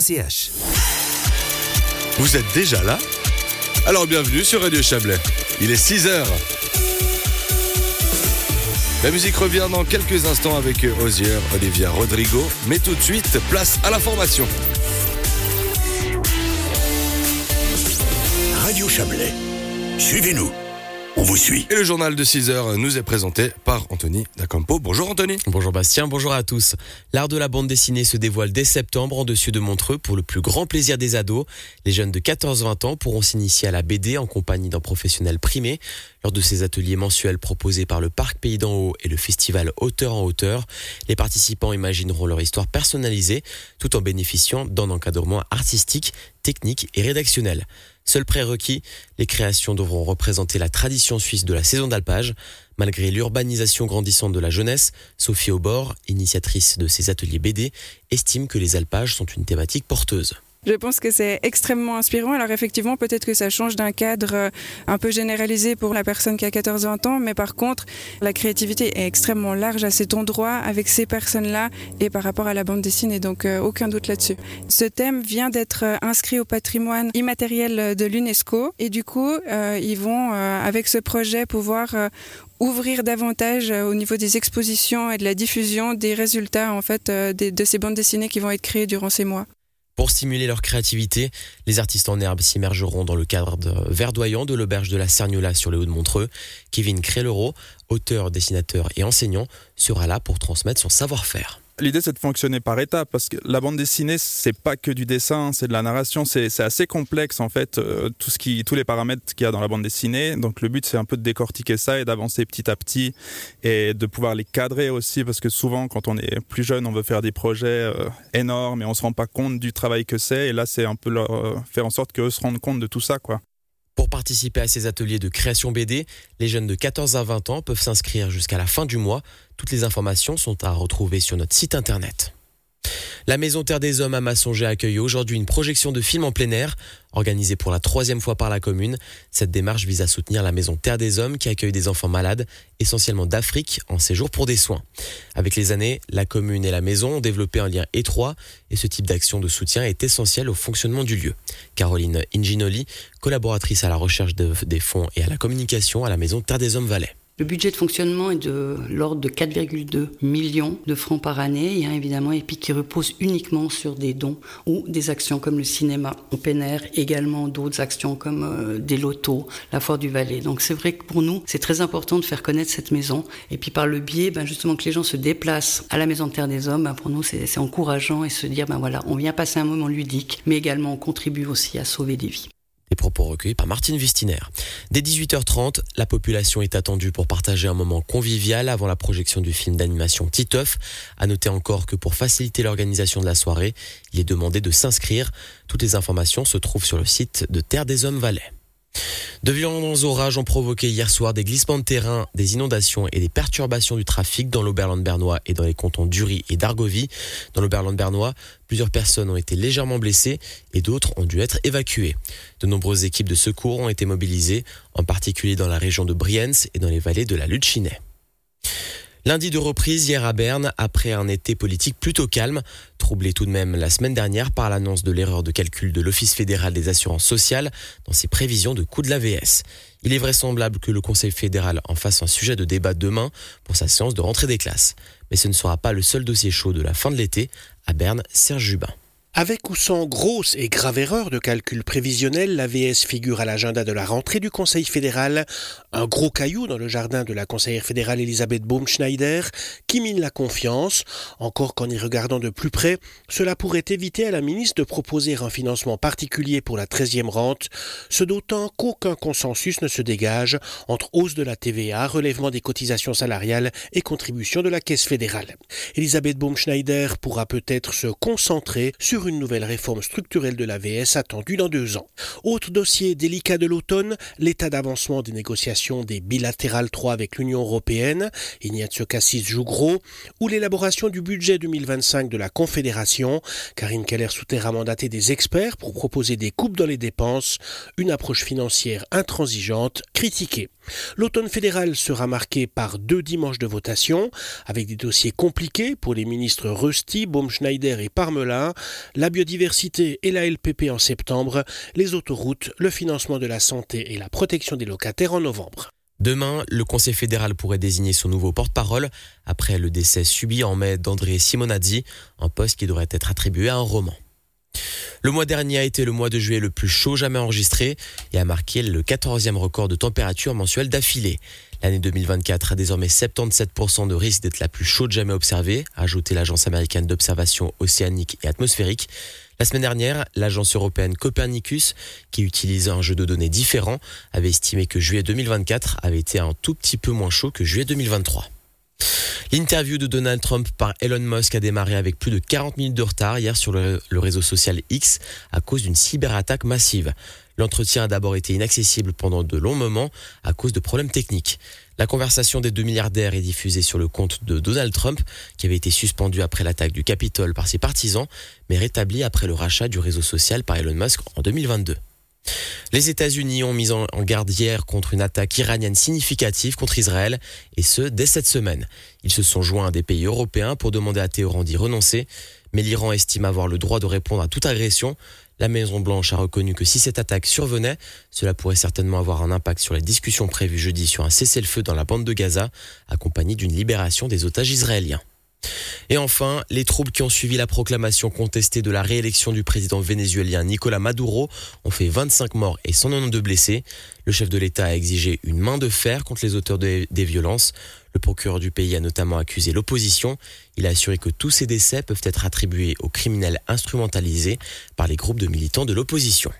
CH. Vous êtes déjà là ? Alors bienvenue sur Radio Chablais. Il est 6h. La musique revient dans quelques instants avec Osier, Olivia Rodrigo. Mais tout de suite, place à l'information. Radio Chablais. Suivez-nous. On vous suit. Et le journal de 6h nous est présenté par Anthony Dacampo. Bonjour Anthony. Bonjour Bastien, bonjour à tous. L'art de la bande dessinée se dévoile dès septembre en dessus de Montreux pour le plus grand plaisir des ados. Les jeunes de 14-20 ans pourront s'initier à la BD en compagnie d'un professionnel primé. Lors de ces ateliers mensuels proposés par le Parc Pays d'en Haut et le festival Hauteur en Hauteur, les participants imagineront leur histoire personnalisée tout en bénéficiant d'un encadrement artistique, technique et rédactionnel. Seul prérequis, les créations devront représenter la tradition suisse de la saison d'alpage. Malgré l'urbanisation grandissante de la jeunesse, Sophie Aubord, initiatrice de ces ateliers BD, estime que les alpages sont une thématique porteuse. Je pense que c'est extrêmement inspirant. Alors effectivement, peut-être que ça change d'un cadre un peu généralisé pour la personne qui a 14-20 ans, mais par contre, la créativité est extrêmement large à cet endroit, avec ces personnes-là et par rapport à la bande dessinée, donc aucun doute là-dessus. Ce thème vient d'être inscrit au patrimoine immatériel de l'UNESCO et du coup, ils vont, avec ce projet, pouvoir ouvrir davantage au niveau des expositions et de la diffusion des résultats en fait, de ces bandes dessinées qui vont être créées durant ces mois. Pour stimuler leur créativité, les artistes en herbe s'immergeront dans le cadre verdoyant de l'auberge de la Cerniola sur les Hauts-de-Montreux. Kevin Crélero, auteur, dessinateur et enseignant, sera là pour transmettre son savoir-faire. L'idée, c'est de fonctionner par étapes, parce que la bande dessinée, c'est pas que du dessin, c'est de la narration, c'est assez complexe en fait, tous les paramètres qu'il y a dans la bande dessinée. Donc le but, c'est un peu de décortiquer ça et d'avancer petit à petit et de pouvoir les cadrer aussi, parce que souvent, quand on est plus jeune, on veut faire des projets énormes et on se rend pas compte du travail que c'est. Et là, c'est un peu faire en sorte qu'eux se rendent compte de tout ça, quoi. Pour participer à ces ateliers de création BD, les jeunes de 14 à 20 ans peuvent s'inscrire jusqu'à la fin du mois. Toutes les informations sont à retrouver sur notre site internet. La Maison Terre des Hommes à Massonger accueille aujourd'hui une projection de film en plein air, organisée pour la 3e fois par la commune. Cette démarche vise à soutenir la Maison Terre des Hommes qui accueille des enfants malades, essentiellement d'Afrique, en séjour pour des soins. Avec les années, la commune et la maison ont développé un lien étroit et ce type d'action de soutien est essentiel au fonctionnement du lieu. Caroline Inginoli, collaboratrice à la recherche des fonds et à la communication à la Maison Terre des Hommes Valais. Le budget de fonctionnement est de l'ordre de 4,2 millions de francs par année, évidemment, et puis qui repose uniquement sur des dons ou des actions comme le cinéma en plein air, également d'autres actions comme des lotos, la Foire du Valais. Donc c'est vrai que pour nous, c'est très important de faire connaître cette maison, et puis par le biais, justement, que les gens se déplacent à la Maison de Terre des Hommes, pour nous c'est encourageant et se dire, voilà, on vient passer un moment ludique, mais également on contribue aussi à sauver des vies. Les propos recueillis par Martine Wistiner. Dès 18h30, la population est attendue pour partager un moment convivial avant la projection du film d'animation Titeuf. À noter encore que pour faciliter l'organisation de la soirée, il est demandé de s'inscrire. Toutes les informations se trouvent sur le site de Terre des Hommes Valais. De violents orages ont provoqué hier soir des glissements de terrain, des inondations et des perturbations du trafic dans l'Oberland bernois et dans les cantons d'Uri et d'Argovie. Dans l'Oberland bernois, plusieurs personnes ont été légèrement blessées et d'autres ont dû être évacuées. De nombreuses équipes de secours ont été mobilisées, en particulier dans la région de Brienz et dans les vallées de la Lutschine. Lundi de reprise hier à Berne, après un été politique plutôt calme, troublé tout de même la semaine dernière par l'annonce de l'erreur de calcul de l'Office fédéral des assurances sociales dans ses prévisions de coûts de l'AVS. Il est vraisemblable que le Conseil fédéral en fasse un sujet de débat demain pour sa séance de rentrée des classes. Mais ce ne sera pas le seul dossier chaud de la fin de l'été. À Berne, Serge Jubin. Avec ou sans grosse et grave erreur de calcul prévisionnel, l'AVS figure à l'agenda de la rentrée du Conseil fédéral. Un gros caillou dans le jardin de la conseillère fédérale Elisabeth Baumschneider qui mine la confiance. Encore qu'en y regardant de plus près, cela pourrait éviter à la ministre de proposer un financement particulier pour la 13e rente, ce d'autant qu'aucun consensus ne se dégage entre hausse de la TVA, relèvement des cotisations salariales et contribution de la caisse fédérale. Elisabeth Baumschneider pourra peut-être se concentrer sur une nouvelle réforme structurelle de l'AVS attendue dans 2 ans. Autre dossier délicat de l'automne, l'état d'avancement des négociations des bilatérales 3 avec l'Union européenne, Ignazio Cassis joue gros, ou l'élaboration du budget 2025 de la Confédération. Karine Keller-Souter a mandaté des experts pour proposer des coupes dans les dépenses, une approche financière intransigeante, critiquée. L'automne fédéral sera marqué par 2 dimanches de votation, avec des dossiers compliqués pour les ministres Rusty, Baumschneider et Parmelin, la biodiversité et la LPP en septembre, les autoroutes, le financement de la santé et la protection des locataires en novembre. Demain, le Conseil fédéral pourrait désigner son nouveau porte-parole après le décès subi en mai d'André Simonazzi, un poste qui devrait être attribué à un roman. Le mois dernier a été le mois de juillet le plus chaud jamais enregistré et a marqué le 14e record de température mensuelle d'affilée. L'année 2024 a désormais 77% de risque d'être la plus chaude jamais observée, a ajouté l'Agence américaine d'observation océanique et atmosphérique. La semaine dernière, l'agence européenne Copernicus, qui utilise un jeu de données différent, avait estimé que juillet 2024 avait été un tout petit peu moins chaud que juillet 2023. L'interview de Donald Trump par Elon Musk a démarré avec plus de 40 minutes de retard hier sur le réseau social X à cause d'une cyberattaque massive. L'entretien a d'abord été inaccessible pendant de longs moments à cause de problèmes techniques. La conversation des 2 milliardaires est diffusée sur le compte de Donald Trump, qui avait été suspendu après l'attaque du Capitole par ses partisans, mais rétabli après le rachat du réseau social par Elon Musk en 2022. Les États-Unis ont mis en garde hier contre une attaque iranienne significative contre Israël, et ce, dès cette semaine. Ils se sont joints à des pays européens pour demander à Téhéran d'y renoncer, mais l'Iran estime avoir le droit de répondre à toute agression. La Maison-Blanche a reconnu que si cette attaque survenait, cela pourrait certainement avoir un impact sur les discussions prévues jeudi sur un cessez-le-feu dans la bande de Gaza, accompagné d'une libération des otages israéliens. Et enfin, les troubles qui ont suivi la proclamation contestée de la réélection du président vénézuélien Nicolás Maduro ont fait 25 morts et 192 blessés. Le chef de l'État a exigé une main de fer contre les auteurs des violences. Le procureur du pays a notamment accusé l'opposition. Il a assuré que tous ces décès peuvent être attribués aux criminels instrumentalisés par les groupes de militants de l'opposition.